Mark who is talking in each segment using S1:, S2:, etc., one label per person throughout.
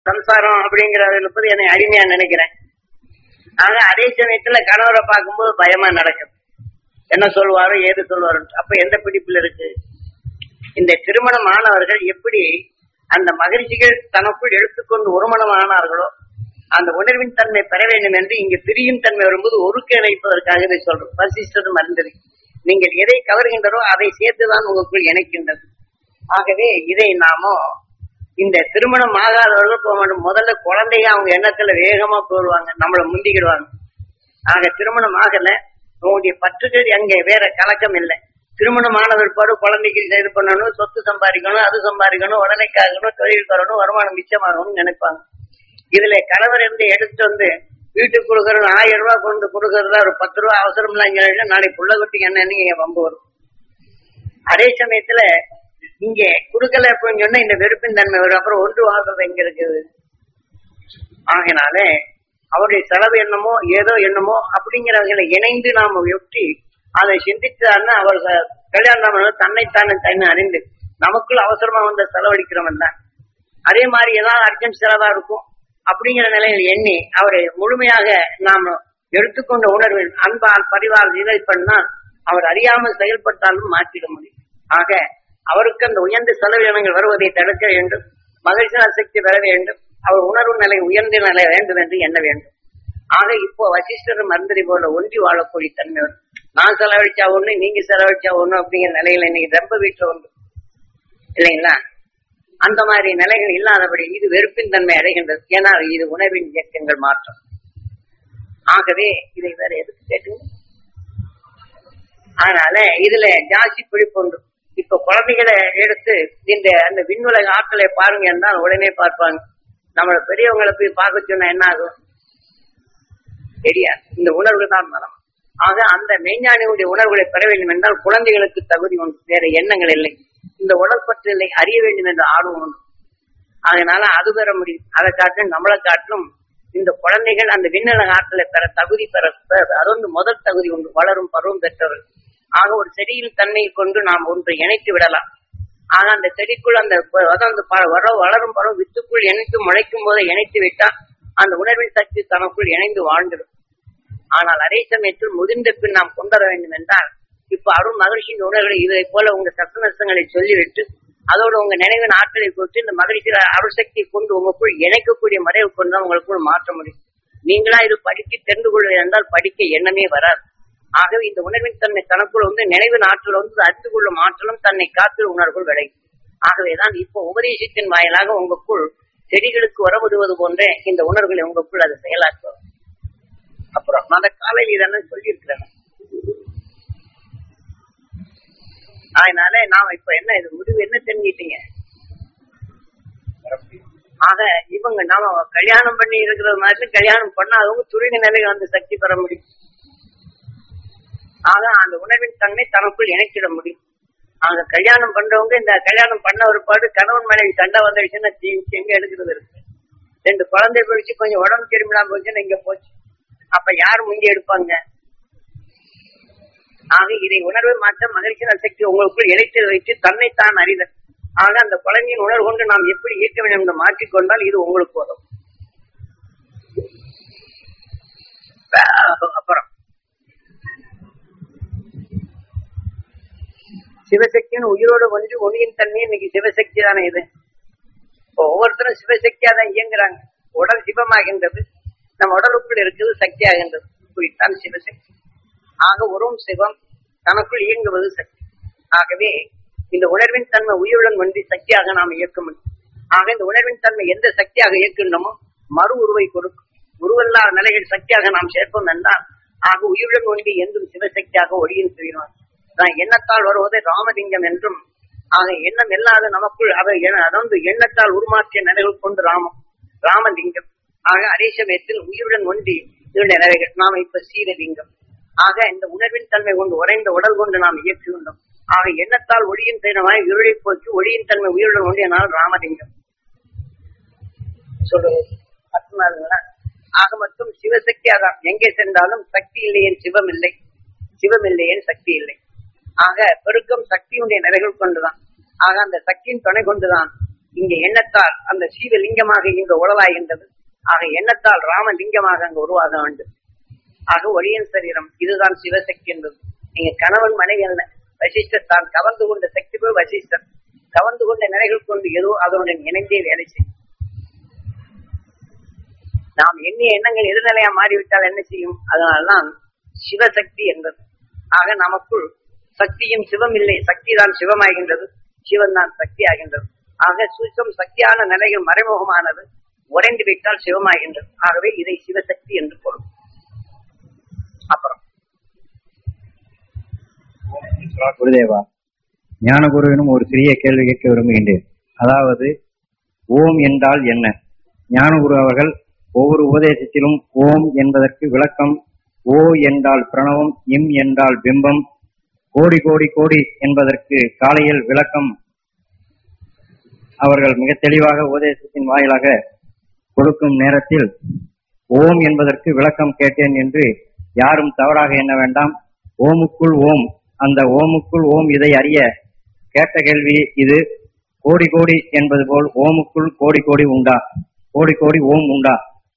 S1: சம்சாரம் அப்படிங்கறது இருப்பது என்னை அடிமையா நினைக்கிறேன். ஆக அதே சமயத்துல கணவரை பார்க்கும்போது பயமா நடக்கும். என்ன சொல்வாரோ ஏது சொல்வாரோ. அப்ப எந்த பிடிப்புல இருக்கு? இந்த திருமணம் ஆனவர்கள் எப்படி அந்த மகிழ்ச்சிகள் தனக்குள் எடுத்துக்கொண்டு ஒருமணம் ஆனார்களோ அந்த உணர்வின் தன்மை பெற வேண்டும் என்று இங்கு பிரியும் தன்மை வரும்போது ஒருக்க இணைப்பதற்காக இதை சொல்றோம். வசிஷ்டரும் மறந்தது. நீங்கள் எதை கவர்கின்றோ அதை சேர்த்துதான் உங்களுக்குள் இணைக்கின்றது. ஆகவே இதை நாமோ இந்த திருமணம் ஆகாதவர்கள் போக வேண்டும். முதல்ல குழந்தைய அவங்க எண்ணத்துல வேகமா போடுவாங்க, நம்மளை முந்திக்கிடுவாங்க. ஆக திருமணம் ஆகல, உங்களுடைய பற்றுகள் அங்கே வேற கலக்கம் இல்லை. திருமணம் ஆன பிற்பாடு குழந்தைக்கு இது பண்ணணும், சொத்து சம்பாதிக்கணும், அது சம்பாதிக்கணும், உடனைக்காகணும், தொழில் தரணும், வருமானம் மிச்சமாகணும்னு நினைப்பாங்க. இதுல கணவர் இருந்து எடுத்து வந்து வீட்டுக்கு கொடுக்கறது 1000 ரூபாய் கொண்டு கொடுக்கறதா ஒரு 10 ரூபாய் அவசரம் இல்லாங்க. நாளைக்கு புள்ள குட்டிக்கு என்னன்னு வம்பு வரும். அதே சமயத்துல இங்க குடுக்கல அப்படின்னு சொன்னா இந்த வெறுப்பின் தன்மை வரும். அப்புறம் ஒன்று வாழ்றது எங்க இருக்குது? ஆகினால அவருடைய செலவு என்னமோ ஏதோ என்னமோ அப்படிங்கிறவர்களை இணைந்து நாம ஒட்டி அதை சிந்தித்தாருன்னா அவர்கள் கல்யாணம் தன்னைத்தானே தன்னை அறிந்து நமக்குள் அவசரமா வந்த செலவழிக்கிறவன் தான். அதே மாதிரி ஏதாவது அர்ஜென்ட் செலவா இருக்கும் அப்படிங்கிற நிலையில் எண்ணி அவரை முழுமையாக நாம் எடுத்துக்கொண்ட உணர்வில் அன்பால் பரிவால் இதை பண்ணால் அவர் அறியாமல் செயல்பட்டாலும் மாற்றிட முடியும். ஆக அவருக்கு அந்த உயர்ந்த செலவினங்கள் வருவதை தடுக்க வேண்டும். மகிழ்ச்சி சக்தி பெற வேண்டும். அவர் உணர்வு நிலை உயர்ந்த நிலை வேண்டும் என்று எண்ண வேண்டும். ஆக இப்போ வசிஷ்டர் மந்திரி போல ஒன்றி வாழக்கூடிய தன்மை வரும். நான் செலவழிச்சா ஒண்ணு, நீங்க செலவழிச்சா ஒண்ணு அப்படிங்கிற நிலையில இன்னைக்கு ரொம்ப வீட்டுல உண்டு இல்லைங்களா? அந்த மாதிரி நிலைகள் இல்லாதபடி இது வெறுப்பின் தன்மை அடைகின்றது. ஏன்னா இது உணர்வின் இயக்கங்கள் மாற்றம். ஆகவே இதை வேற எதுக்கு கேட்டுங்க. அதனால இதுல ஜாஸ்தி பிடிப்புண்டு. இப்ப குழந்தைகளை எடுத்து இந்த அந்த விண்ணுலக ஆற்றலை பாருங்க என்றால் உடனே பார்ப்பாங்க. நம்மள பெரியவங்களை போய் பார்க்க சொன்னா என்ன ஆகும் தெரியாது. இந்த உணர்வு தான் மனம். ஆக அந்த மெய்ஞானியுடைய உணர்வுகளை பெற வேண்டும் என்றால் குழந்தைகளுக்கு தகுதி உண்டு, வேற எண்ணங்கள் இல்லை. இந்த உடற்பற்றில்லை அறிய வேண்டும் என்ற ஆர்வம் உண்டு. அதனால அது பெற முடியும். அதை காட்டிலும் நம்மளை காட்டிலும் இந்த குழந்தைகள் அந்த விண்ணுலக ஆற்றலை பெற தகுதி பெற அது வந்து முதல் தகுதி உண்டு. வளரும் பருவம் பெற்றவர்கள். ஆக ஒரு செடியில் தன்மையை கொண்டு நாம் ஒன்றை இணைத்து விடலாம். ஆக அந்த செடிக்குள் அந்த வளரும் பருவம் வித்துக்குள் இணைத்து முளைக்கும் போதை இணைத்து விட்டால் அந்த உணர்வின் சக்தி தனக்குள் இணைந்து வாழ்ந்துடும். ஆனால் அதே சமயத்தில் முதிர்ந்த பின் நாம் கொண்டு வர வேண்டும் என்றால் இப்ப அருண் மகிழ்ச்சியின் உணர்வுகளை இதை போல உங்க சத்தநஷ்டங்களை சொல்லிவிட்டு அதோடு உங்க நினைவின் ஆற்றலை கொடுத்து இந்த மகிழ்ச்சி அருள் சக்தியை கொண்டு உங்களுக்குள் இணைக்கக்கூடிய முறையை கொண்டு தான் உங்களுக்குள் மாற்ற முடியும். நீங்களா இது படிக்க தெரிந்து கொள்வது என்றால் படிக்க எண்ணமே வராது. ஆகவே இந்த உணர்வின் தன்மை தனக்குள் வந்து நினைவின் ஆற்றல் வந்து அறிந்து கொள்ளும் ஆற்றலும் தன்னை காத்து உணர்வுகள் விளையும். ஆகவேதான் இப்போ உபதேசத்தின் வாயிலாக உங்களுக்குள் செடிகளுக்கு வரமுடுவது போன்ற இந்த உணர்வுகளை உங்களுக்குள் அதை செயலாக்குவோம். அப்புறம் அந்த காலையில் இதெல்லாம் சொல்லியிருக்கிறேன். அதனால நாம இப்ப என்ன இது முடிவு என்ன தெரிஞ்சிட்டீங்க? ஆக இவங்க நாம கல்யாணம் பண்ணி இருக்கிற மாதிரி கல்யாணம் பண்ணாதவங்க துரித நிலையில் வந்து சக்தி பெற முடியும். ஆக அந்த உணர்வின் தன்மை தனக்குள் இணைச்சிட முடியும். அங்க கல்யாணம் பண்றவங்க இந்த கல்யாணம் பண்ண ஒரு பாடு கணவன் மனைவி சண்டை வந்துடுச்சுன்னா எங்க எடுக்கிறது இருக்கு. 2 குழந்தை போயிடுச்சு, கொஞ்சம் உடம்பு திரும்பினா போச்சுன்னா இங்க போச்சு. அப்ப யார் முந்தி எடுப்பாங்க? ஆக இதை உணர்வு மாற்ற மகிழ்ச்சி சக்தி உங்களுக்குள் இணைத்து வைத்து தன்னைத்தான் அறிதல். ஆக அந்த குழந்தையின் உணர்வு கொண்டு நாம் எப்படி ஈர்க்க வேண்டும் என்று மாற்றிக்கொண்டால் இது உங்களுக்கு வரும். அப்புறம் சிவசக்தியின் உயிரோடு ஒன்று ஒளியின் தன்மை இன்னைக்கு சிவசக்தி தானே இது. இப்போ ஒவ்வொருத்தரும் சிவசக்தியா தான் இயங்குறாங்க. உடல் சிவமாகின்றது, நம்ம உடலுக்குள் இருக்கிறது சக்தி ஆகின்றது. இப்படித்தான் சிவசக்தி. ஆக ஒரும் சிவம் தனக்குள் இயங்குவது சக்தி. ஆகவே இந்த உணர்வின் தன்மை உயிருடன் ஒன்றி சக்தியாக நாம் இயக்க முடியும். ஆக இந்த உணர்வின் தன்மை எந்த சக்தியாக இயக்கின்றமோ மறு உருவை கொடுக்கும். உருவல்லா நிலையில் சக்தியாக நாம் சேர்ப்போம் என்றால் ஆக உயிருடன் ஒன்றி என்றும் சிவசக்தியாக ஒளியின் செய்வார். எண்ணத்தால் வருவதை ராமலிங்கம் என்றும் ஆக எண்ணம் இல்லாத நமக்குள் அதாவது எண்ணத்தால் உருமாற்றிய நிலைகள் கொண்டு ராமலிங்கம். ஆக அதே சமயத்தில் உயிருடன் ஒன்றி இதனுடைய நிலைகள் நாம இப்ப சீரலிங்கம். ஆக இந்த உணர்வின் தன்மை கொண்டு உறைந்த உடல் கொண்டு நாம் இயக்குகின்றோம். ஆக எண்ணத்தால் ஒளியின் தன்மையாய் இருளை போக்கி ஒளியின் தன்மை உயிருடன் ஒன்றியனால் ராமலிங்கம் சொல்றது அர்த்தமாகுங்களா? ஆக மட்டும் சிவசக்தி அதான். எங்கே சென்றாலும் சக்தி இல்லையேன் சிவம் இல்லை, சிவம் இல்லையேன் சக்தி இல்லை. ஆக பெருக்கம் சக்தியுடைய நிலைகள் கொண்டுதான். ஆக அந்த சக்தியின் துணை கொண்டுதான் இங்க எண்ணத்தால் அந்த சீவலிங்கமாக இங்க உடலாகின்றது. ஆக எண்ணத்தால் ராமலிங்கமாக அங்கு உருவாக வேண்டும். ஆக ஒளியின் சரீரம் இதுதான் சிவசக்தி என்பது. நீங்க கணவன் மனைவி அல்ல. வசிஷ்டர் தான் கவர்ந்து கொண்ட சக்தி போல் வசிஷ்டர் கவர்ந்து கொண்ட நிலைகள் கொண்டு ஏதோ அதனுடன் இணைந்தே வேலை செய்யும். நாம் எண்ணிய எண்ணங்கள் எதிர்நிலையா மாறிவிட்டால் என்ன செய்யும்? அதனால்தான் சிவசக்தி என்பது. ஆக நமக்குள் சக்தியும் சிவம் இல்லை, சக்தி தான் சிவமாகின்றது, சிவன் தான் சக்தி ஆகின்றது. ஆக சூட்சம் சக்தியான நிலைகள் மறைமுகமானது உறைந்து விட்டால் சிவமாகின்றது. ஆகவே இதை சிவசக்தி என்று பொருள். அப்புறம்
S2: குருதேவா, ஞானகுருவினும் ஒரு சிறிய கேள்வி கேட்க விரும்புகின்றேன். அதாவது, ஓம் என்றால் என்ன? ஞானகுரு அவர்கள் ஒவ்வொரு உபதேசத்திலும் ஓம் என்பதற்கு விளக்கம், ஓ என்றால் பிரணவம், இம் என்றால் பிம்பம், கோடி கோடி கோடி என்பதற்கு காலையில் விளக்கம் அவர்கள் மிக தெளிவாக உபதேசத்தின் வாயிலாக கொடுக்கும் நேரத்தில் ஓம் என்பதற்கு விளக்கம் கேட்டேன் என்று யாரும் தவறாக எண்ண வேண்டாம். ஓமுக்குள் ஓம், அந்த ஓமுக்குள் ஓம் இதை அறிய கேட்ட கேள்வி இது. கோடி கோடி என்பது போல் ஓமுக்குள் கோடி கோடி உண்டா? கோடி கோடி ஓம் உண்டா?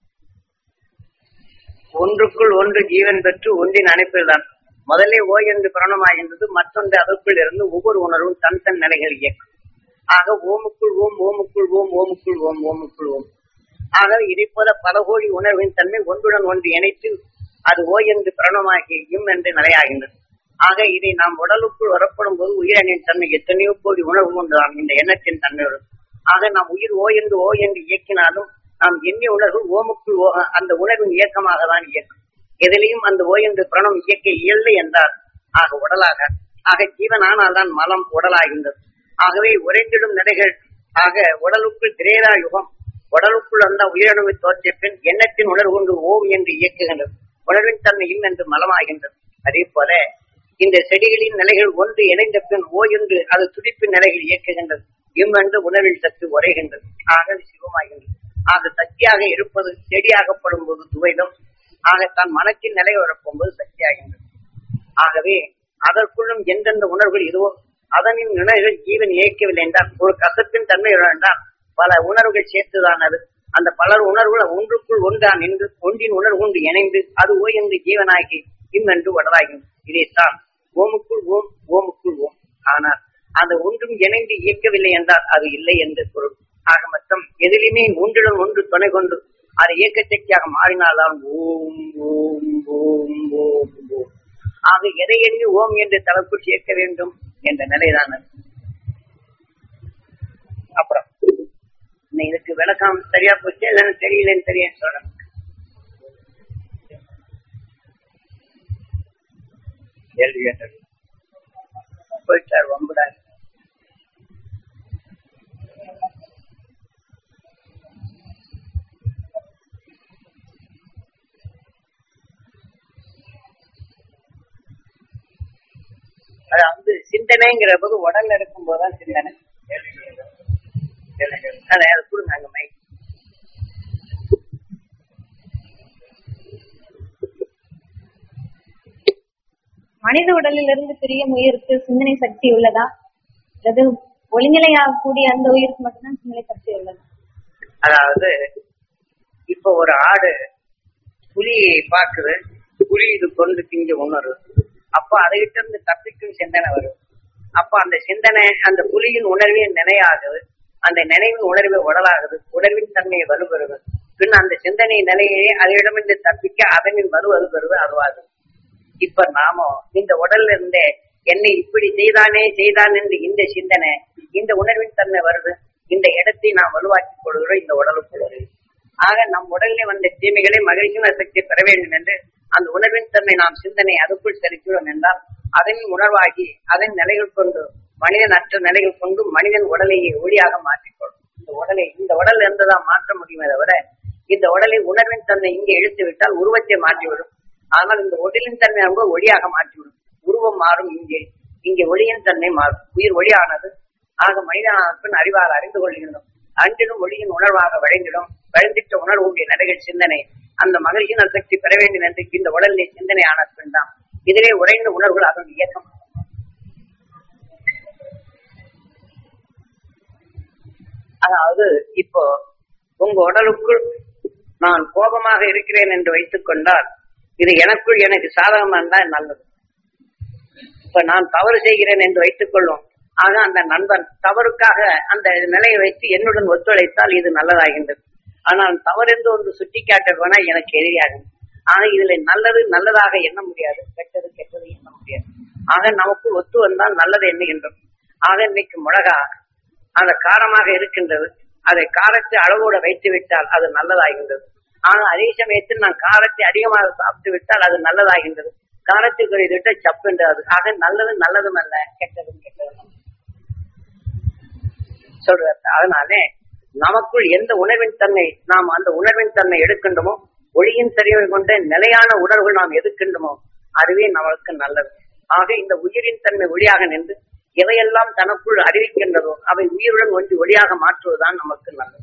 S1: ஒன்றுக்குள் ஒன்று ஜீவன் பெற்று ஒன்றின் அணைப்பில்தான். முதலே ஓ என்று பிரணமாகின்றது, மற்றொன்று அதற்குள் இருந்து ஒவ்வொரு உணர்வும் தன் தன் நிலைகள் இயக்கும். ஆக ஓமுக்குள் ஓம், ஓமுக்குள் ஓம், ஓமுக்குள் ஓம், ஓமுக்குள் ஓம். ஆக இதை போல பல கோடி உணர்வின் தன்மை ஒன்றுடன் ஒன்று இணைத்து அது ஓ என்று பிரணமாகி இம் என்று நிலையாகின்றது. ஆக இதை நாம் உடலுக்குள் வரப்படும் போது உயிரணின் தன்மை எத்தனையோ கோடி உணர்வு கொண்டுதான் இந்த எண்ணத்தின் தன்மையோடு. ஆக நாம் உயிர் ஓ என்று இயக்கினாலும் நாம் எண்ணிய உணர்வு ஓமுக்குள் அந்த உணர்வின் இயக்கமாக தான் இயக்கும். எதிலையும் அந்த ஓ என்று பிரணம் இயக்க இயல்லை என்றால் ஆக உடலாக, ஆக ஜீவனானால் தான் மலம் உடலாகின்றது. ஆகவே உறைந்திடும் நிலைகள் ஆக உடலுக்குள் திரேதா யுகம், உடலுக்குள் அந்த உயிரணுவை தோற்றிய பின் எண்ணத்தின் உணர்வு கொண்டு ஓம் என்று இயக்குகின்றது. உணர்வின் தன்மையும் என்று மலமாகின்றது. அதே போல இந்த செடிகளின் நிலைகள் ஒன்று இணைந்த பின் ஓ என்று அது துடிப்பின் நிலைகள் இயக்குகின்றது. இம் என்று உணர்வில் சத்து உரைகின்றது. ஆக சிவமாகின்றது. ஆக சக்தியாக இருப்பது செடியாகப்படும் போது துவைதம், ஆக தன் மனத்தின் நிலை வரப்போம் போது சக்தியாகின்றது. ஆகவே அதற்குள்ளும் எந்தெந்த உணர்வுகள் இதுவோ அதனின் நிலைகள் ஜீவன் இயக்கவில்லை என்றால், ஒரு கசப்பின் தன்மை என்றால் பல உணர்வுகள் சேர்த்துதான் அது. அந்த பலர் உணர்வுகள் ஒன்றுக்குள் ஒன்றான் நின்று ஒன்றின் உணர்வு கொண்டு இணைந்து அது ஓ என்று ஜீவனாகி இம் என்று உடலாகின்றது. இதைத்தான் ஓமுக்குள் ஓம், ஓமுக்குள் ஓம். ஆனால் அந்த ஒன்றும் இணைந்து இயக்கவில்லை என்றால் அது இல்லை என்று பொருள். ஆக மொத்தம் எதிலுமே ஒன்றுடன் ஒன்று துணை கொண்டு அது இயக்க சக்தியாக மாறினால்தான் ஓம் ஓம் ஓம் ஓம் ஓம். ஆக எதை எண்ணி ஓம் என்று தலைக்குள் சேர்க்க வேண்டும் என்ற நிலைதான். அப்புறம் இதுக்கு விளக்கம் சரியா போச்சு, இல்லைன்னு தெரியலன்னு தெரிய சொல்றேன்.
S2: கேள்வி கேட்டது
S1: போயிட்டார் வம்புடார். அதாவது சிந்தனைங்கிற போது உடல்ல இருக்கும் போதுதான் சிந்தனை. அதை கொடுங்க அங்க மை.
S3: மனித உடலிலிருந்து பிரியும் உயிருக்கு சிந்தனை சக்தி உள்ளதா? அல்லது ஒளிநிலையாகக்கூடிய அந்த உயிருக்கு மட்டும்தான் சிந்தனை சக்தி உள்ளதா?
S1: அதாவது இப்ப ஒரு ஆடு புலி பாக்குது, புலி இது கொண்டு திங்க உணர்வு, அப்ப அதைகிட்ட இருந்து தப்பிக்கும் சிந்தனை வரும். அப்ப அந்த சிந்தனை அந்த புலியின் உணர்வின் நினையாகுது, அந்த நினைவின் உணர்வை உடலாகுது, உணர்வின் தன்மையை வலுப்பெறுது. பின் அந்த சிந்தனை நிலையே அதனிடமிருந்து தப்பிக்க அதனின் வலுவலுப்பெறுவது அதுவாகுது. இப்ப நாம இந்த உடல்ல இருந்தே என்னை இப்படி செய்தான் என்று இந்த சிந்தனை இந்த உணர்வின் தன்மை வருது. இந்த இடத்தை நாம் வலுவாக்கி கொள்கிறோம் இந்த உடலுக்குள் வருது. ஆக நம் உடலில் வந்த தீமைகளை மகிழ்ச்சியான சக்தி பெற வேண்டும் என்று அந்த உணர்வின் தன்மை நாம் சிந்தனை அதுக்குள் செலுத்துகிறோம் என்றால் அதன் உணர்வாகி அதன் நிலைகள் கொண்டு மனிதன் அற்ற நிலைகள் கொண்டு மனிதன் உடலையே ஒளியாக மாற்றிக்கொள்ளும். இந்த உடல் இருந்துதான் மாற்ற முடியுமே தவிர இந்த உடலை உணர்வின் தன்மை இங்கே இழுத்து விட்டால் உருவத்தை மாற்றிவிடும். ஆனால் இந்த உடலின் தன்மை அவங்க ஒளியாக மாற்றிவிடும். உருவம் மாறும், இங்கே ஒளியின் தன்மை மாறும். உயிர் ஒளியானது. ஆக மனிதன் அறிவால் அறிந்து கொள்கின்றோம். அன்றிலும் ஒளியின் உணர்வாக விளைந்திடும். விளைந்திட்ட உணர்வுடைய நிலைகள் சிந்தனை அந்த மகிழ்ச்சியின் சக்தி பெற வேண்டும் என்று இந்த உடலிலே சிந்தனை ஆன பின் தான் இதிலே உறைந்த உணர்வுகள் அதன் இயக்கம். அதாவது இப்போ உங்க உடலுக்குள் நான் கோபமாக இருக்கிறேன் என்று வைத்துக் கொண்டால் இது எனக்குள் எனக்கு சாதகமா இருந்தால் நல்லது. இப்ப நான் தவறு செய்கிறேன் என்று வைத்துக் கொள்ளும், ஆக அந்த நண்பன் தவறுக்காக அந்த நிலையை வைத்து என்னுடன் ஒத்துழைத்தால் இது நல்லதாகின்றது. ஆனால் தவறு என்று ஒன்று சுட்டி காட்ட போனா எனக்கு எதிரியாகும். ஆக இதுல நல்லது நல்லதாக எண்ண முடியாது, கெட்டது கெட்டது எண்ண முடியாது. ஆக நமக்குள் ஒத்து வந்தால் நல்லது எண்ணுகின்றோம். ஆக இன்னைக்கு மிளகா அந்த காரமாக இருக்கின்றது, அதை காரத்தை அளவோட வைத்து விட்டால் அது நல்லதாகின்றது. ஆக அதே சமயத்தில் நான் காரத்தை அதிகமாக சாப்பிட்டு விட்டால் அது நல்லதாகின்றது. காரத்தை குறைத்துவிட்ட சப்பு என்றது. ஆக நல்லது நல்லதும் அல்ல, கெட்டதும் கெட்டதும் சொல்றாரு. அதனாலே நமக்குள் எந்த உணர்வின் தன்மை நாம் அந்த உணர்வின் தன்மை எடுக்கின்றோமோ, ஒளியின் சரிவை கொண்ட நிலையான உணர்வுகள் நாம் எதுக்கின்றோமோ அதுவே நமக்கு நல்லது. ஆக இந்த உயிரின் தன்மை ஒளியாக நின்று எவையெல்லாம் தனக்குள் அறிவிக்கின்றதோ அவை உயிருடன் ஒன்றி ஒளியாக மாற்றுவதுதான் நமக்கு நல்லது.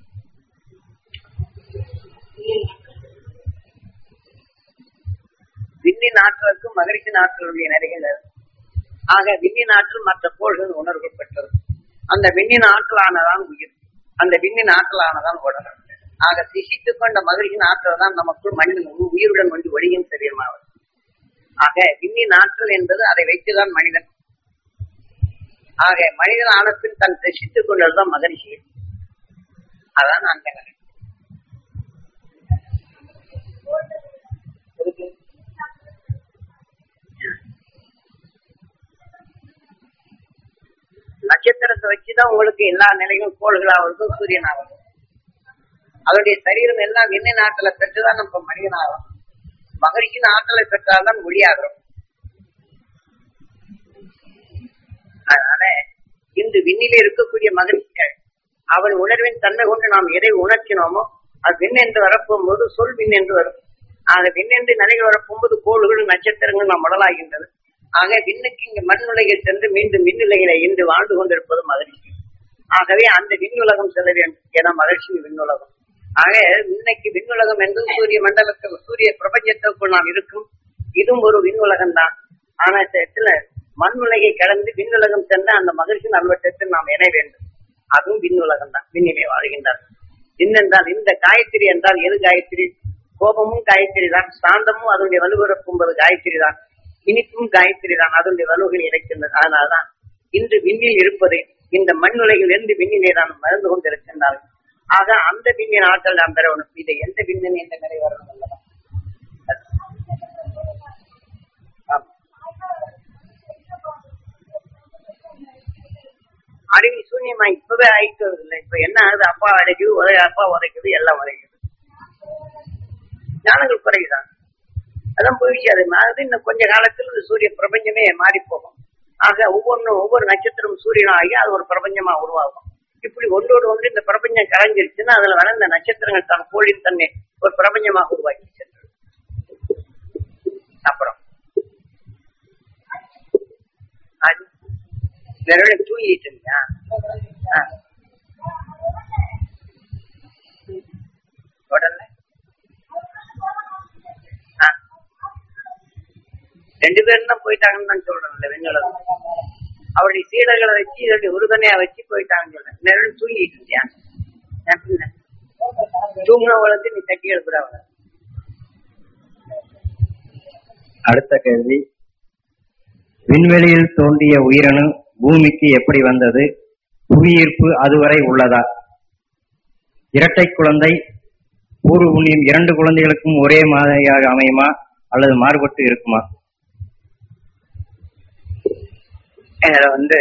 S1: விண்ணின் ஆற்றலுக்கும் மகிழ்ச்சியின் ஆற்றலுடைய நிறைகள். ஆக விண்ணின் ஆற்றல் மற்ற கோள்கள் உணர்வு பெற்றது. அந்த விண்ணின் ஆற்றலானதான் உயிர், அந்த விண்ணின் ஆற்றலானதான் உடல். ஆக சிசித்துக் கொண்ட மகிழ்ச்சியின் ஆற்றல் தான் நமக்குள் மனிதன் உயிருடன் ஒன்றி ஒளியின் சரீரமாவது. ஆக விண்ணின் ஆற்றல் என்பது அதை வைத்துதான் மனிதன். ஆக மனிதன் ஆனத்தின் தன் ரசித்துக் கொண்டதுதான் மகிழ்ச்சி. அதான் அந்த நட்சத்திரத்தை வச்சுதான் உங்களுக்கு எல்லா நிலையும் கோள்களாவதும் சூரியனாகும். அதனுடைய சரீரம் எல்லாம் விண்ணின் ஆற்றலை பெற்றுதான் நம்ம மனிதனாகும். மகிழ்ச்சியின் ஆற்றலை பெற்றால்தான் ஒளியாகிறோம். அதனால இன்று விண்ணிலே இருக்கக்கூடிய மகிழ்ச்சிகள் அவன் உணர்வின் தன்மை கொண்டு நாம் எதை உணர்த்தினோமோ அது விண் என்று வரப்போகும்போது சொல் விண் என்று வரும். ஆக விண் என்று நிலைகள் வரப்போகும்போது கோள்கள் நட்சத்திரங்கள் நாம் உடலாகின்றது. ஆக விண்ணுக்கு இங்கு மண் உலகில் சென்று மீண்டும் விண்ணுலகில இன்று வாழ்ந்து கொண்டிருப்பது மகிழ்ச்சி. ஆகவே அந்த விண்ணுலகம் செல்ல வேண்டும் என மகிழ்ச்சி விண்ணுலகம். ஆக இன்னைக்கு விண்ணுலகம் என்று சூரிய மண்டலத்தில் சூரிய பிரபஞ்சத்திற்குள் நாம் இருக்கும், இதுவும் ஒரு விண்ணுலகம் தான். ஆனா சில மண் உலகை கடந்து விண்ணுலகம் சென்ற அந்த மகிழ்ச்சி நல்வட்டத்தில் நாம் இணை வேண்டும். அதுவும் விண்ணுலகம் தான், விண்ணிலே வாழ்கின்றார். என்னென்றால் இந்த காயத்ரி என்றால் எது காயத்ரி? கோபமும் காயத்ரி தான், சாந்தமும் அதனுடைய வலுவிறப்பும்பது காயத்ரி தான், இனிப்பும் காயத்ரி தான், அதனுடைய வலுவில் இணைக்கின்றது. அதனால்தான் இன்று விண்ணில் இருப்பதை இந்த மண் உலகில் இருந்து விண்ணிலே நாம் மறந்து கொண்டிருக்கின்றார்கள். ஆக அந்த விண்ணின் ஆற்றல் நாம் பெற வேண்டும். இதை எந்த விண்ணின் எந்த நிலை வரணும் அல்லவா? அறிவு சூன்யமா இப்பவே ஆயிட்டு இல்லை. இப்ப என்ன ஆகுது? அப்பா அடைக்குது, அப்பா உதைக்குது, எல்லாம் உதைக்குது. ஞானங்கள் குறையுதான், அதான் போயிடுச்சு. அது மாறுது. இன்னும் கொஞ்ச காலத்தில் சூரிய பிரபஞ்சமே மாறி போகும். ஆக ஒவ்வொரு நட்சத்திரம் சூரியனாகி அது ஒரு பிரபஞ்சமா உருவாகும். இப்படி ஒன்றோடு ஒன்று இந்த பிரபஞ்சம் கலைஞ்சிருச்சுன்னா அதுல வளர்ந்த நட்சத்திரங்கள் தான் கோளின் தன்னை ஒரு பிரபஞ்சமாக உருவாக்கி சென்றது. அப்புறம் நிறைய தூங்கிட்டு இருக்கியா? உடனே 2 பேரும் தான் போயிட்டாங்கன்னு தான் சொல்றேன். விண்ணுலகம் அவருடைய சீடர்களை வச்சு இதனுடைய உறுதுணையா வச்சு போயிட்டாங்கன்னு சொல்றேன். நிறைய தூங்கிட்டு இருக்கியா? தூங்கினவங்களுக்கு நீ தட்டி எழுப்புறவங்க.
S2: அடுத்த கேள்வி, விண்வெளியில் தோன்றிய உயிரணு பூமிக்கு எப்படி வந்தது? புவியீர்ப்பு அதுவரை உள்ளதா? இரட்டை குழந்தை பூர்வ புண்ணியம் 2 குழந்தைகளுக்கும் ஒரே மாதிரியாக அமையுமா அல்லது மாறுபட்டு இருக்குமா?
S1: இதுல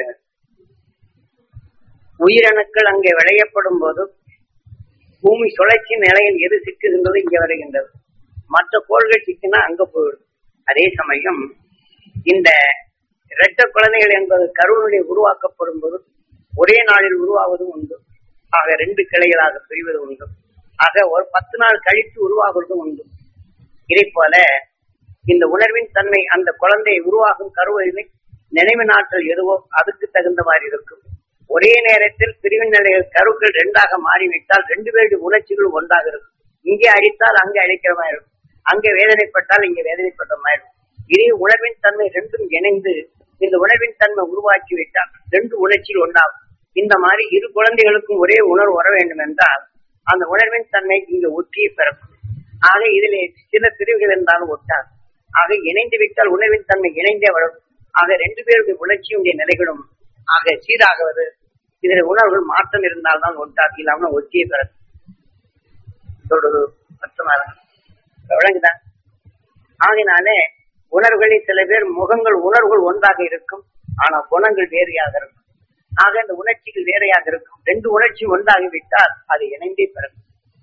S1: உயிரணுக்கள் அங்கே விளையப்படும் போது பூமி சுழற்சி நிலையில் எது சிக்குகின்றது இங்க வருகின்றது. மற்ற கோள்கள் சிக்கினா அங்க போயிடும். அதே சமயம் இந்த இரட்ட குழந்தைகள் என்பது கருவனுடைய உருவாக்கப்படும் போது ஒரே நாளில் உருவாவதும் உண்டு. ஆக 2 கிளைகளாக பிரிவது உண்டு. ஆக ஒரு 10 நாள் கழித்து உருவாகுவதும் உண்டு. இதே போல இந்த உணர்வின் தன்மை அந்த குழந்தையை உருவாகும் கருவினை நினைவு நாட்கள் எதுவோ அதுக்கு தகுந்த மாதிரி இருக்கும். ஒரே நேரத்தில் பிரிவின் நிலையில் கருக்கள் 2ஆக மாறிவிட்டால் 2 பேருடைய உணர்ச்சிகளும் ஒன்றாக இருக்கும். இங்கே அடித்தால் அங்கே அடிக்கிற மாதிரி இருக்கும், அங்கே வேதனைப்பட்டால் இங்கே வேதனைப்பட்ட மாதிரி இருக்கும். இதே உணர்வின் தன்மை 2ம் இணைந்து இந்த உணர்வின் தன்மை உருவாக்கி விட்டால் 2 உணர்ச்சிகள் ஒன்றாகும். இந்த மாதிரி இரு குழந்தைகளுக்கும் ஒரே உணர்வு வர வேண்டும் என்றால் அந்த உணர்வின் தன்மை இங்கு ஒற்றியை பிறக்கும். ஆக இதிலே சில பிரிவுகள் இருந்தாலும் ஒட்டாது. ஆக இணைந்து விட்டால் உணர்வின் தன்மை இணைந்தே வரும். ஆக 2 பேருடைய உணர்ச்சியுடைய நிலைகளும் ஆக சீராகுவது. இதில் உணர்வுகள் மாற்றம் இருந்தால்தான் ஒட்டாது, இல்லாமல் ஒற்றியை பிறக்கும். சொல்றது அர்த்தமாக விளங்குதான். ஆகினாலே உணர்வுகளில் சில பேர் முகங்கள் உணர்வுகள் ஒன்றாக இருக்கும், ஆனா குணங்கள் வேறையாக இருக்கும். ஆக இந்த உணர்ச்சிகள் வேறையாக இருக்கும். 2 உணர்ச்சி ஒன்றாகிவிட்டால் அது இணைந்தே பிறக்கும்.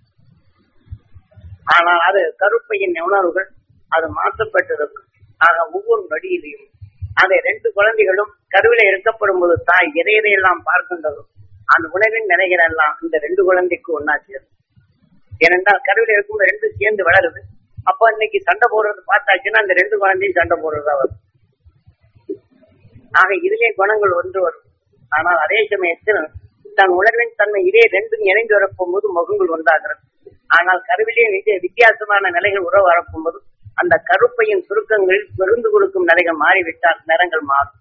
S1: ஆனால் அது கருப்பையின் உணர்வுகள் அது மாற்றப்பட்டிருக்கும். ஆக ஒவ்வொரு நொடியிலையும் அதை 2 குழந்தைகளும் கருவில இருக்கப்படும் போது தாய் எதையெல்லாம் பார்க்கின்றதும் அந்த உணவின் நிலைகள் எல்லாம் இந்த 2 குழந்தைக்கு ஒன்னா சேரும். ஏனென்றால் கருவில இருக்கும்போது 2 சேர்ந்து வளருது. அப்ப இன்னைக்கு சண்டை போடுறது பார்த்தாச்சுன்னா அந்த 2 குழந்தையும் சண்டை போடுறதா வரும். ஆக இதிலே குணங்கள் ஒன்று வரும். ஆனால் அதே சமயத்தில் தன் உணர்வின் தன்மை இதே 2 இணைந்து வரப்போகும்போது முகங்கள் ஒன்றாகிறது. ஆனால் கருவிலே வித்தியாசமான நிலைகள் உறவு வரப்போகும்போது அந்த கருப்பையின் சுருக்கங்களில் விருந்து கொடுக்கும் நிலைகள் மாறிவிட்டால் நிறங்கள் மாறும்.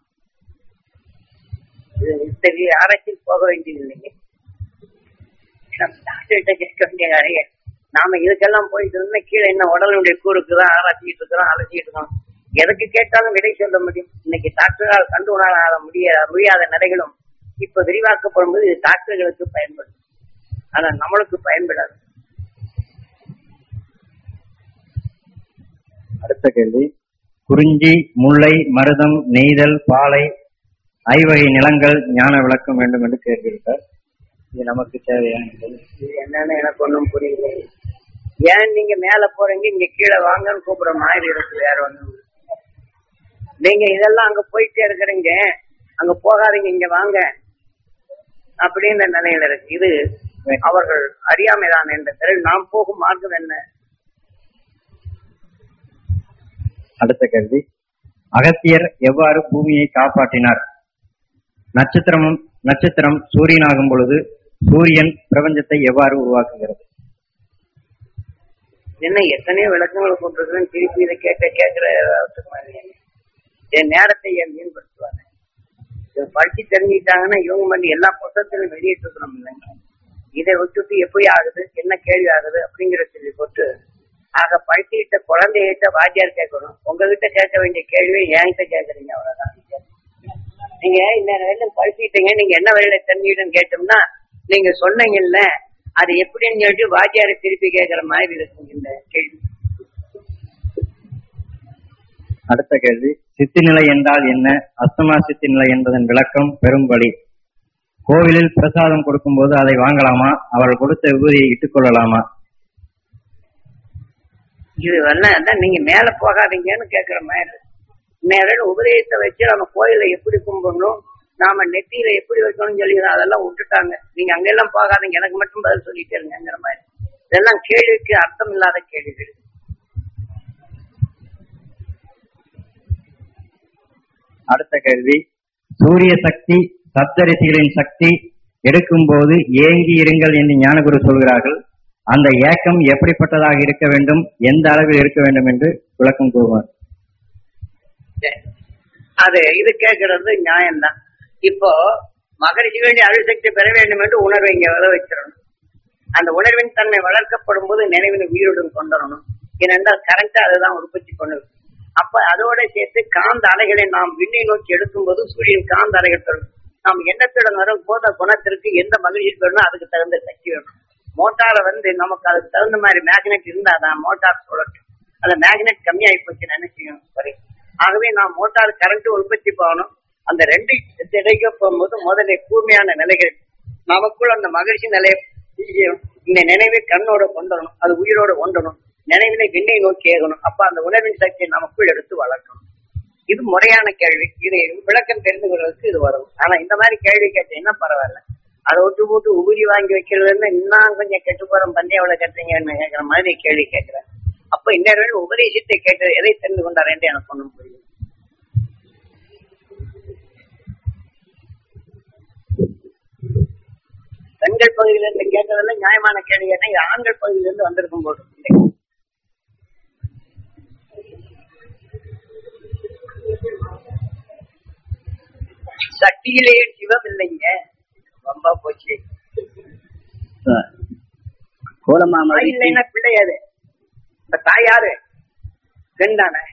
S1: இத்தகைய ஆராய்ச்சியில் போக வேண்டியதில்லைங்க. டாக்டர்கிட்ட கேட்க வேண்டிய நிறைய நாம இதுக்கெல்லாம் போயிட்டு இருந்தா கீழே என்ன உடலுடைய கூறுக்குதான் ஆராய்ச்சிட்டு இருக்கிறோம், அலசிட்டு இருக்கோம். எதுக்கு கேட்டாலும் விடை சொல்ல முடியும். இன்னைக்கு டாக்டரால் கண்டு உணர முடியாத நிலைகளும் இப்ப விரிவாக்கப்படும் போது இது டாக்டர்களுக்கு பயன்படும், ஆனா நம்மளுக்கு பயன்படாது.
S2: அடுத்த கேள்வி, குறிஞ்சி, முல்லை, மருதம், நெய்தல், பாலை, ஐவகை நிலங்கள் ஞான விளக்கம் வேண்டும் என்று கேட்கிறார். இது நமக்கு தேவையான
S1: இது என்னன்னு எனக்கு ஒன்றும் புரியல. ஏன் நீங்க மேல போறீங்க, இங்க கீழே வாங்கன்னு கூப்பிடுற மாதிரி இருக்கு. வேற ஒண்ணும் நீங்க இதெல்லாம் அங்க போயிட்டே இருக்கிறீங்க, அங்க போகாதீங்க, இங்க வாங்க அப்படின்ற நிலையில இருக்கு. இது அவர்கள் அறியாமைதான் என்ற திறன். நாம் போகும் மார்க்கம் என்ன?
S2: அடுத்த கேள்வி, அகத்தியர் எவ்வாறு பூமியை காப்பாற்றினார்? நட்சத்திரம் சூரியனாகும் பொழுது சூரியன் பிரபஞ்சத்தை எவ்வாறு உருவாக்குகிறது?
S1: என்ன எத்தனையோ விளக்கங்களை கொண்டிருக்கிறேன். திருப்பி இதை கேட்கிற என் நேரத்தை என் மீன்படுத்துவாங்க. இதை படிச்சு தெரிஞ்சுக்கிட்டாங்கன்னா இவங்க பண்ணி எல்லா புத்தகத்திலும் வெளியிட்டு இருக்கணும் இல்லைங்க. இதை விட்டுட்டு எப்படி ஆகுது, என்ன கேள்வி ஆகுது அப்படிங்கிற சொல்லி போட்டு ஆக படிச்சுக்கிட்ட குழந்தைகிட்ட வாத்தியார் கேட்கணும். உங்ககிட்ட கேட்க வேண்டிய கேள்வி என்கிட்ட கேட்கறீங்க, அவ்வளவுதான். நீங்க இந்த வரையிலும் படிச்சுக்கிட்டீங்க, நீங்க என்ன வரையில தெரிஞ்சுக்கிட்டேன்னு கேட்டோம்னா நீங்க சொன்னீங்கல்ல அது எப்படின்னு சொல்லிட்டு வாத்தியாரை திருப்பி கேட்கிற மாதிரி இருக்குங்க இந்த கேள்வி.
S2: அடுத்த கேள்வி, சித்திநிலை என்றால் என்ன? அஸ்தமா சித்திநிலை என்பதன் விளக்கம் பெரும்படி. கோவிலில் பிரசாதம் கொடுக்கும் போது அதை வாங்கலாமா? அவர்கள் கொடுத்த விபூதியை இட்டுக் கொள்ளலாமா?
S1: இது வேணா நீங்க மேல போகாதீங்கன்னு கேட்கிற மாதிரி. நேர உபதேசத்தை வச்சு நம்ம கோயில எப்படி கும்பிடணும், நாம நெத்தியில எப்படி வைக்கணும்னு சொல்லி அதெல்லாம் விட்டுட்டாங்க. நீங்க அங்கெல்லாம் போகாதீங்க, எனக்கு மட்டும் பதில் சொல்லிட்டே இருங்கிற மாதிரி. இதெல்லாம் கேள்விக்கு அர்த்தம் இல்லாத கேள்விகள்.
S2: அடுத்த கேள்வி, சூரிய சக்தி சப்தரிசிகளின் சக்தி எடுக்கும் போது ஏங்கி இருங்கள் என்று ஞானகுரு சொல்கிறார்கள். அந்த ஏக்கம் எப்படிப்பட்டதாக இருக்க வேண்டும், எந்த அளவில் இருக்க வேண்டும் என்று விளக்கம் கூறுவார்.
S1: அது இது கேட்கறது நியாயம்தான். இப்போ மகரிஷிகளுடைய அழுசக்தி பெற வேண்டும் என்று உணர்வை இங்க வளர வச்சிடணும். அந்த உணர்வின் தன்மை வளர்க்கப்படும் போது நினைவின் உயிருடன் கொண்டுடணும். ஏனென்றால் கரெக்டா அதுதான் உற்பத்தி பண்ணுது. அப்ப அதோட சேர்த்து காந்த அலைகளை நாம் விண்ணை நோக்கி எடுக்கும் போது சூரியன் காந்த அலைகள் தரும். நாம் எண்ணத்துடன் வரும் போத குணத்திற்கு எந்த மகிழ்ச்சி வேணும் அதுக்கு தகுந்த சக்தி வேணும். மோட்டாரை நமக்கு அதுக்கு தகுந்த மாதிரி மேக்னெட் இருந்தாதான் மோட்டார் சுழட்டும். அந்த மேக்னெட் கம்மியாகி போச்சு நினைச்சுக்கணும் சரி. ஆகவே நாம் மோட்டார் கரண்ட் உற்பத்தி போகணும். அந்த 2 இடைக்க போகும்போது முதல்ல கூர்மையான நிலைகள் நமக்குள் அந்த மகிழ்ச்சி நிலையை இந்த நினைவை கண்ணோட கொண்டணும், அது உயிரோட கொண்டணும், நினைவினை விண்ணை நோக்கி ஏகணும். அப்ப அந்த உணர்வின் சக்தியை நமக்குள் எடுத்து வளர்க்கணும். இது முறையான கேள்வி. இதை விளக்கம் தெரிந்து கொள்வதற்கு இது வரும். ஆனா இந்த மாதிரி கேள்வி கேட்டீங்கன்னா பரவாயில்ல. அதை ஒட்டு போட்டு உபரி வாங்கி வைக்கிறதுன்னு இன்னும் கொஞ்சம் கெட்டு போறோம், பந்தயம் எவ்வளவு கட்டுறீங்கன்னு கேட்கிற மாதிரி கேள்வி கேட்கிறேன். அப்ப இன்னொரு உபதேசத்தை கேட்டது எதை தெரிந்து கொண்டார் என்று எனக்கு ஒன்றும் புரியும். பெண்கள் பகுதியிலிருந்து கேட்டதெல்லாம் நியாயமான கேள்வி கேட்டேன். இது ஆண்கள் பகுதியிலிருந்து வந்திருக்கும் போது சக்தியிலேயே சிவம் இல்லைங்க. ரொம்ப போச்சு.
S4: கோலமாமா
S1: தாய் இல்லைன்னா பிள்ளையாது. இப்ப தாய் யாரு? பெண் தானே.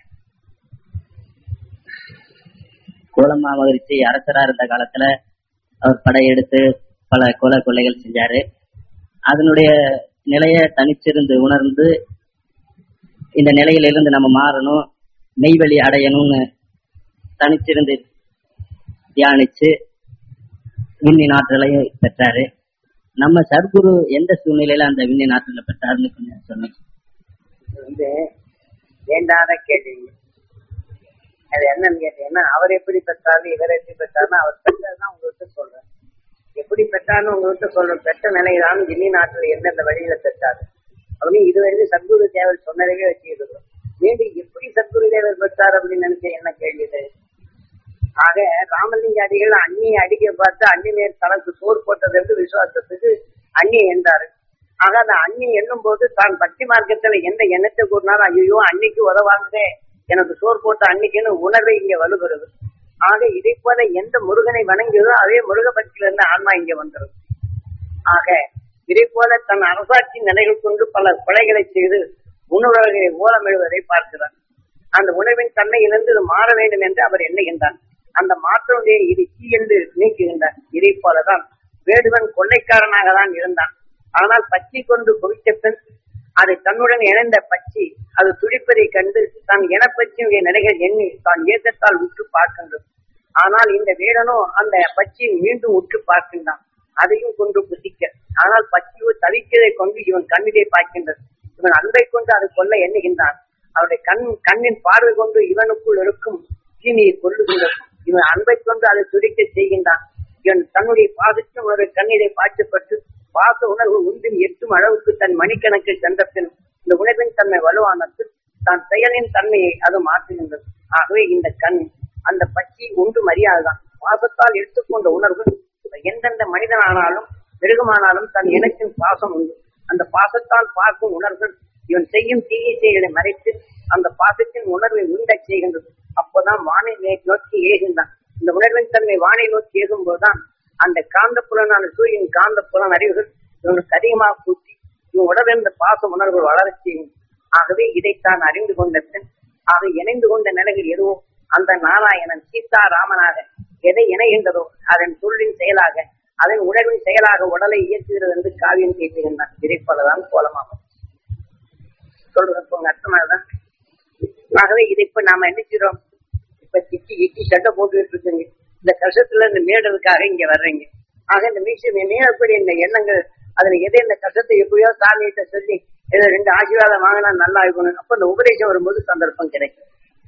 S4: கோலமா மகிழ்ச்சி அரசரா இருந்த காலத்துல அவர் படையெடுத்து பல கொலைகள் செஞ்சாரு. அதனுடைய நிலைய தனிச்சிருந்து உணர்ந்து இந்த நிலையிலிருந்து நம்ம மாறணும், மெய்வழி அடையணும்னு தனிச்சிருந்து தியானிச்சு விண்ணின் ஆற்றலை பெற்றாரு. நம்ம சத்குரு எந்த சூழ்நிலையில அந்த விண்ணின் ஆற்றலை பெற்றாருன்னு கொஞ்சம் சொன்னேன்.
S1: வேண்டாத கேட்டீங்க. அது என்னன்னு கேட்டீங்கன்னா, அவர் எப்படி பெற்றாரு இவர் எப்படி பெற்றாருன்னு அவர் பெற்றதான் உங்ககிட்ட சொல்றேன். எப்படி பெற்றாருன்னு உங்ககிட்ட சொல்றேன். பெற்ற நிலையிலான விண்ணின் ஆற்றல் எந்தெந்த வழியில பெற்றாரு அப்படின்னு இதுவரைக்கும் சத்குரு தேவர் சொன்னதையே வச்சுக்கிட்டு இருக்கோம். மீண்டும் எப்படி சத்குரு தேவர் பெற்றார் அப்படின்னு நினைச்ச என்ன கேள்வி இது? ஆக ராமலிங்க அடிகள் அண்ணியை அடிக்க பார்த்து அண்ணி நேர் தனக்கு சோறு போட்டதற்கு விசுவாசத்துக்கு அண்ணி என்றாரு. ஆக அந்த அண்ணி எண்ணும் போது தான் பக்தி மார்க்கத்துல எந்த எண்ணத்தை கூறினாலும் ஐயோ அன்னைக்கு உதவாங்களே எனக்கு சோறு போட்ட அன்னைக்குன்னு உணர்வை இங்க வலுபெறுது. ஆக இதை போல எந்த முருகனை வணங்கியதோ அதே முருக பக்தியில இருந்து ஆன்மா இங்க வந்துடும். ஆக இதை போல தன் அரசாட்சி நிலைகள் கொண்டு பல கொலைகளை செய்து உணர்வுகளை ஓலமிடுவதை பார்க்கிறார். அந்த உணர்வின் தன்மையிலிருந்து இது மாற வேண்டும் என்று அவர் எண்ணுகின்றார். அந்த மாற்றமுடைய இது தீ என்று நீக்குகின்றார். இதை போலதான் வேடுவன் கொள்ளைக்காரனாக தான் இருந்தான். ஆனால் பச்சை கொண்டு குவித்த பின் அதை தன்னுடன் இணைந்த பச்சி அது துடிப்பதை கண்டு தான் இனப்பச்சியுடைய நிலைகள் எண்ணி தான் ஏக்கத்தால் உற்று பார்க்கின்றது. ஆனால் இந்த வேடனோ அந்த பச்சியை மீண்டும் உற்று பார்க்கின்றான், அதையும் கொண்டு புசிக்க. ஆனால் பச்சியோ தவிக்கதை கொண்டு இவன் கண்ணிலே பார்க்கின்றது. இவன் அன்பை கொண்டு அதை கொல்ல எண்ணுகின்றான். அவருடைய கண்ணின் பார்வை கொண்டு இவனுக்குள் இருக்கும் தீனியை கொள்ளுகின்றது. இவன் அன்பை கொண்டு அதை துடிக்க செய்கின்றான். இவன் தன்னுடைய பாசத்தின் ஒரு கண்ணீரை பாய்ச்சப்பட்டு பாச உணர்வு உண்டின் எட்டும் அளவுக்கு தன் மணிக்கணக்கில் சென்ற பின் இந்த உணர்வின் தன்மை வலுவானது தான் செயலின் தன்மையை அது மாற்றுகின்றது. ஆகவே இந்த கண் அந்த பச்சி ஒன்று மரியாதைதான். பாசத்தால் எடுத்துக்கொண்ட உணர்வு எந்தெந்த மனிதனானாலும் மிருகமானாலும் தன் இனத்தின் பாசம் உண்டு. அந்த பாசத்தால் பார்க்கும் உணர்வுகள் இவன் செய்யும் தீய செயலை மறைத்து அந்த பாசத்தின் உணர்வை உண்டச் செய்கின்றது. அப்போதான் வானை நோக்கி ஏகின்றான். இந்த உணர்வின் தன்மை வானை நோக்கி ஏகும் போதுதான் அந்த காந்த புலனான சூரியன் காந்த புலன் அறிவுகள் இவனுக்கு அதிகமாக கூட்டி இவன் உடலிருந்த பாச உணர்வுகள் வளரச் செய்யும். ஆகவே இதைத்தான் அறிந்து கொண்ட பின் ஆக இணைந்து கொண்ட நிலைகள் எதுவோ அந்த நாராயணன் சீதா ராமனாக எதை இணைகின்றதோ அதன் சொல்லின் செயலாக அதன் உணர்வின் செயலாக உடலை இயக்குகிறது என்று காவியம் பேசுகின்றான். இதை போலதான் கோலமாகும். சொல்றதுக்கு உங்க அர்த்தமாகதான். ஆகவே இதை இப்ப நாம என்ன செய்றோம்? இப்ப இட்டி சட்டை போட்டுக்கிட்டு இருக்குங்க. இந்த கஷ்டத்துல இந்த மேடலுக்காக இங்க வர்றீங்க. ஆக இந்த மீசை நேரப்படி இந்த எண்ணங்கள் அதுல எதை இந்த கஷ்டத்தை எப்படியோ சாமியிட்ட சொல்லி ஏதோ 2 ஆசீர்வாதம் வாங்கினா நல்லா இருக்கணும். அப்ப இந்த உபதேசம் வரும்போது சந்தர்ப்பம் கிடைக்கும்.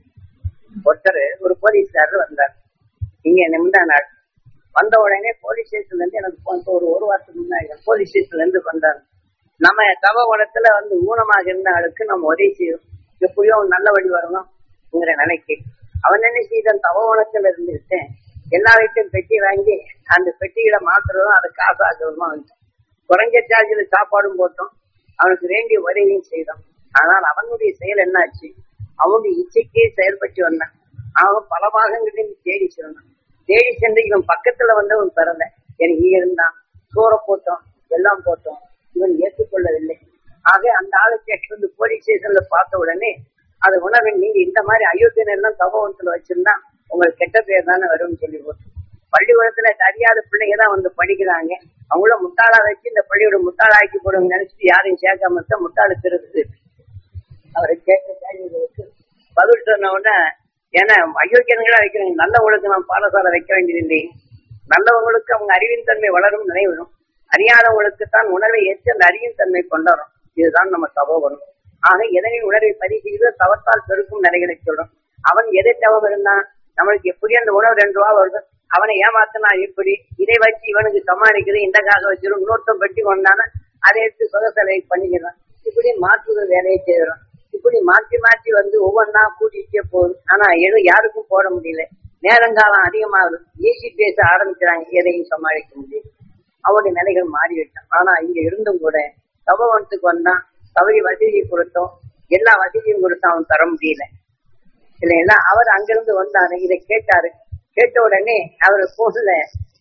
S1: ஒருத்தர் ஒரு போலீஸ்காரர் வந்தார். இங்க முந்தா நாள் வந்த உடனே போலீஸ் ஸ்டேஷன்ல இருந்து எனக்கு ஒரு வாரத்துக்கு முன்னாடி போலீஸ் ஸ்டேஷன்ல இருந்து வந்தாங்க. நம்ம தவகுணத்துல ஊனமாக இருந்த ஆளுக்கு நம்ம உதவி செய்யணும், எப்படியோ நல்ல வழி வரணும்ங்கிற நிலைக்கு அவன் என்ன செய்தான்? தவகுணத்துல இருந்துட்டு எல்லா வீட்டையும் பெட்டி வாங்கி அந்த பெட்டிகளை மாத்துறதும் அதை காசு ஆக்குறதுமா வந்துட்டோம். குறைஞ்ச சார்ஜில் சாப்பாடும் போட்டோம், அவனுக்கு வேண்டிய உதவியும் செய்தோம். ஆனால் அவனுடைய செயல் என்ன ஆச்சு? அவனுடைய இச்சைக்கே செயல்பட்டு வந்தான். அவன் பல பாகங்களையும் தேடி சென்றான். தேடி சென்று இவன் பக்கத்துல வந்தவன் பிறந்த எனக்கு இங்க இருந்தான், சோற போட்டோம், எல்லாம் போட்டோம், இவன் ஏற்றுக்கொள்ளவில்லை. ஆக அந்த ஆளை கேட்டு போலீஸ் ஸ்டேஷன்ல பார்த்த உடனே அது உணர்வு, நீங்க இந்த மாதிரி அயோத்தியெல்லாம் தபோவனத்துல வச்சிருந்தா உங்களுக்கு கெட்ட பேர் தானே வரும்னு சொல்லி போட்டு பள்ளிக்கூடத்துல அறியாத பிள்ளைங்க தான் படிக்கிறாங்க. அவங்கள முட்டாளா வச்சு இந்த பள்ளியோட முட்டாளாக்கி போடுங்க நினைச்சிட்டு யாரையும் சேர்க்காம தான் முட்டாளு திருது. அவரை கேட்க கேள்விகளுக்கு பதில் சொன்ன உடனே, ஏன்னா அயோக்கியங்களா வைக்கிறாங்க, நல்லவங்களுக்கு நாம் பாடசாலை வைக்க வேண்டியதில்லை. நல்லவங்களுக்கு அவங்க அறிவின் தன்மை வளரும் நினைவிடும், அறியாதவங்களுக்கு தான் உணர்வை ஏற்று அந்த அறிவின் தன்மை கொண்டாடும். இதுதான் நம்ம தபோவனம். ஆக எதனை உணர்வை பதிவு செய்து தவத்தால் பெருக்கும் நிலைகளை சொல்றோம். அவன் எதை தவம் இருந்தான்? நம்மளுக்கு எப்படி அந்த உணவு 2 ரூபா வருது, அவனை ஏமாத்தினா எப்படி, இதை வச்சு இவனுக்கு சமாளிக்கிறது, இந்த காசை வச்சிடும், இன்னொருத்தம் பெட்டி கொண்டான அதை எடுத்து சொத செலவை பண்ணிக்கிறோம். இப்படி மாற்றுகிற வேலையை செய்யறோம். இப்படி மாற்றி மாற்றி ஒவ்வொன்னா கூட்டிகிட்டே போகுது. ஆனா யாருக்கும் போட முடியல. நேரங்காலம் அதிகமாகுது, ஏசி பேச ஆரம்பிக்கிறாங்க, எதையும் சமாளிக்க முடியும். அவனுடைய நிலைகள் மாறிவிட்டான். ஆனா இங்க இருந்தும் கூட தபோவனத்துக்கு வந்தான், தவறி வசதியை கொடுத்தோம், எல்லா வசதியும் கொடுத்தோம், அவன் தர முடியல இல்லைன்னா. அவர் அங்கிருந்து வந்தாரு, இதை கேட்டாரு. கேட்ட உடனே அவர் போன்ல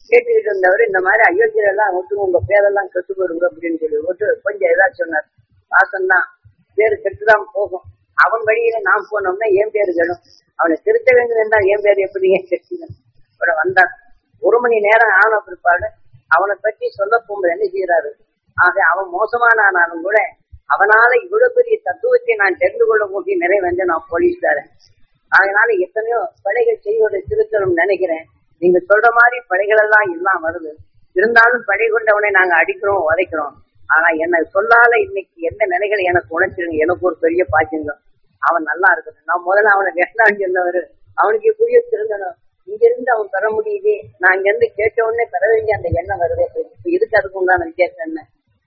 S1: கேட்டுக்கிட்டு இருந்தவர் இந்த மாதிரி அயோத்தியில எல்லாம் விட்டு உங்க பேரெல்லாம் கெட்டு போடுங்க அப்படின்னு சொல்லி விட்டு கொஞ்சம் ஏதாச்சும் சொன்னார். வாசம்தான் பேரு கெட்டுதான் போகும். அவன் வழியில நாம் போனோம்னா என் பேரு கெடும். அவனை திருத்த வேண்டும் என்றால் என் பேர் எப்படி கெட்டுங்க வந்தான். 1 மணி நேரம் ஆன பிற்பாடு அவனை பற்றி சொல்ல போகும்போது என்ன செய்யறாரு? ஆக அவன் மோசமானாலும் கூட அவனால இவ்வளவு பெரிய தத்துவத்தை நான் தெரிந்து கொள்ள போகிய நிறைவேந்து நான் போலீஸ்காரன். அதனால எத்தனையோ படைகள் செய்வதை திருத்தணும் நினைக்கிறேன். நீங்க சொல்ற மாதிரி படைகள் எல்லாம் எல்லாம் வருது. இருந்தாலும் படை கொண்டவனை நாங்க அடிக்கிறோம் உதைக்கிறோம். ஆனா என்ன சொல்லால இன்னைக்கு எந்த நிலைகளை எனக்கு உணர்ச்சிருங்க. எனக்கு ஒரு பெரிய பாக்கியம். அவன் நல்லா இருக்கணும். நான் முதல்ல அவனை வெட்டலான்னு சொன்னவர். அவனுக்கு புரிய திருந்தணும். இங்க இருந்து அவன் பெற முடியுது. நான் இங்க இருந்து கேட்ட உடனே பெற வேண்டிய அந்த எண்ணம் வருது. இப்ப இதுக்கு அதுக்கு உண்டான வித்தியாசம் என்ன?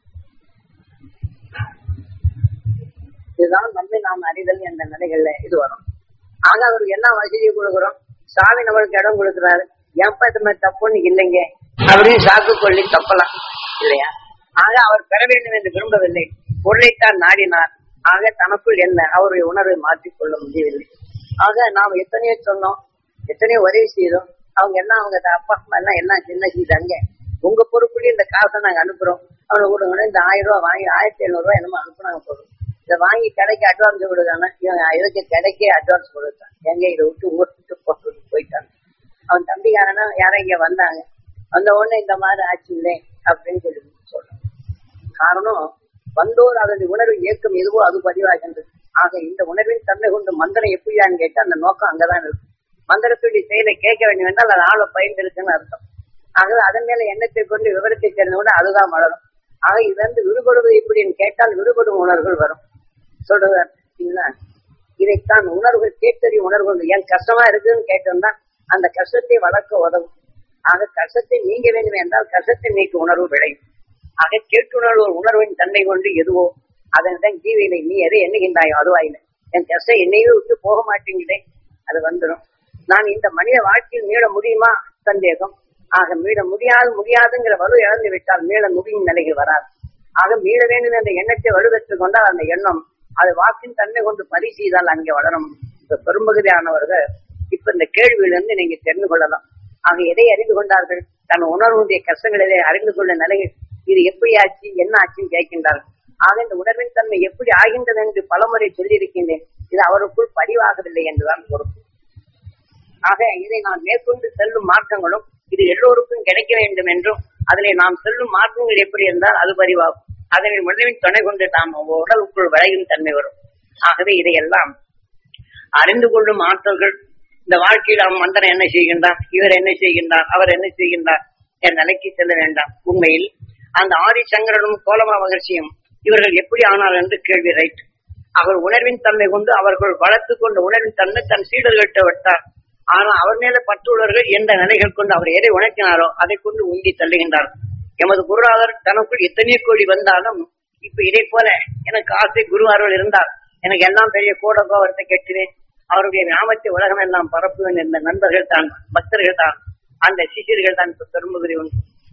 S1: இதுதான் நம்மை நாம் அறிதல் என்ற நிலைகள்ல இது வரும். ஆக அவருக்கு என்ன வசதியை கொடுக்குறோம்? சாமி நம்மளுக்கு இடம் கொடுக்குறாரு. ஏன்பா இந்த மாதிரி தப்புன்னு இல்லைங்க அப்படின்னு சாக்கு கொள்ளி தப்பலாம் இல்லையா? ஆக அவர் பெற வேண்டும் என்று விரும்பவில்லை. பொருளைத்தான் நாடினார். ஆக தனக்குள் என்ன அவருடைய உணர்வை மாற்றிக்கொள்ள முடியவில்லை. ஆக நாம் எத்தனையோ சொன்னோம், எத்தனையோ உதவி செய்தோம். அவங்க எல்லாம் அவங்க அப்பா அம்மா எல்லாம் எல்லாம் சின்ன செய்தாங்க. உங்க பொறுப்புலயும் இந்த காசை நாங்க அனுப்புறோம். அவனை கொடுங்க. இந்த 1000 ரூபாய் வாங்கி 1700 ரூபாய் என்னமோ அனுப்புனாங்க போதும். இதை வாங்கி கடைக்கு அட்வான்ஸ் கொடுக்காங்க. இவங்க இதுக்கு கடைக்கே அட்வான்ஸ் கொடுத்தான். எங்க இதை விட்டு ஊர் விட்டு போயிட்டாங்க. அவன் தம்பிக்காரனா யாரும் இங்க வந்தாங்க. வந்த உடனே இந்த மாதிரி ஆச்சு இல்லை அப்படின்னு சொல்லி சொல்றான். காரணம் வந்தோர் அதனுடைய உணர்வு இயக்கம் எதுவோ அது பதிவாகின்றது. ஆக இந்த உணர்வின் தன்மை கொண்டு மந்திரம் எப்படியான்னு கேட்டா அந்த நோக்கம் அங்கதான் இருக்கு. மந்திரத்துடைய செயலை கேட்க வேண்டும் என்றால் அது ஆளை பயந்திருக்குன்னு அர்த்தம். ஆகவே அதன் மேல எண்ணத்தை கொண்டு விவரத்தை தெரிந்தோட அதுதான் வளரும். ஆக இது வந்து விடுபடுவது எப்படின்னு கேட்டால் விடுபடும் உணர்வுகள் வரும். சொல்றார் இதைத்தான் உணர்வுகள் கேட்டறியும் உணர்வுகள். ஏன் கஷ்டமா இருக்குன்னு கேட்டோம்னா அந்த கஷ்டத்தை வளர்க்க உதவும். ஆக கஷ்டத்தை நீங்க வேண்டும் என்றால் கஷ்டத்தை நீக்க உணர்வு விளையும். ஆக கேட்டுணர்வு ஒரு உணர்வின் தன்மை கொண்டு எதுவோ அதன் ஜீவியில நீ எதை எண்ணுகின்றாயோ அதுவாயில என் கஷ்டம் என்னையே விட்டு போக மாட்டேங்குதே அது வந்துடும். நான் இந்த மனித வாழ்க்கையில் மீள முடியுமா? சந்தேகம். ஆக மீள முடியாதுங்கிற வலு இழந்து விட்டால் மீள முடியும் நிலைக்கு வராது. ஆக மீள வேண்டும் என்ற எண்ணத்தை வலுவெற்றுக் கொண்டால் அந்த எண்ணம் அது வாக்கின் தன்மை கொண்டு பதிவு செய்தால் அங்கே வளரும். இப்ப பெரும்பகுதியானவர்கள் இப்ப இந்த கேள்வியிலிருந்து நீங்க தெரிந்து கொள்ளலாம். ஆக எதை அறிந்து கொண்டார்கள்? தன் உணர்வுடைய கஷ்டங்களை அறிந்து கொள்ள நிலையில் இது எப்படி ஆச்சு என்ன ஆச்சுன்னு கேட்கின்றார்கள். ஆக இந்த உணர்வின் தன்மை எப்படி ஆகின்றது என்று பலமுறை சொல்லியிருக்கின்றேன். இது அவருக்குள் பதிவாகவில்லை என்றுதான் பொறுப்பு. ஆக இதை நாம் மேற்கொண்டு செல்லும் மாற்றங்களும் இது எல்லோருக்கும் கிடைக்க வேண்டும் என்றும் அதிலே நாம் செல்லும் மாற்றங்கள் எப்படி இருந்தால் அது பதிவாகும். அதனை உணர்வின் துணை கொண்டு நாம் உடலுக்குள் விளையும் தன்மை வரும். ஆகவே இதையெல்லாம் அறிந்து கொள்ளும் ஆற்றல்கள் இந்த வாழ்க்கையில் அவன் மந்திரம் என்ன செய்கின்றார், இவர் என்ன செய்கின்றார், அவர் என்ன செய்கின்றார் என் நிலைக்கு செல்ல வேண்டாம். உண்மையில் அந்த ஆதிசங்கரனும் கோலமா மகிழ்ச்சியும் இவர்கள் எப்படி ஆனார் என்று கேள்வி ரைட். அவர் உணர்வின் தன்மை கொண்டு அவர்கள் வளர்த்து கொண்ட உணர்வின் தன்மை தன் சீடர்கிட்ட விட்டார். ஆனால் அவர் மேல பற்றுள்ளவர்கள் எந்த நிலைகள் கொண்டு அவர் எதை உணர்த்தினாரோ அதை கொண்டு உந்தி தள்ளுகின்றார். எமது குருநாதர் தனக்குள் எத்தனை கோடி வந்தாலும் இப்ப இதை போல எனக்கு ஆசை குருவார்கள் இருந்தால் எனக்கு எல்லாம் பெரிய கூட கோவத்தை கெட்டினேன், அவருடைய நாமத்தை உலகம் எல்லாம் பரப்புவேன் என்ற நண்பர்கள் தான், பக்தர்கள் தான், அந்த சிஷியர்கள் தான் இப்ப பெரும்பகுதி உண்டு.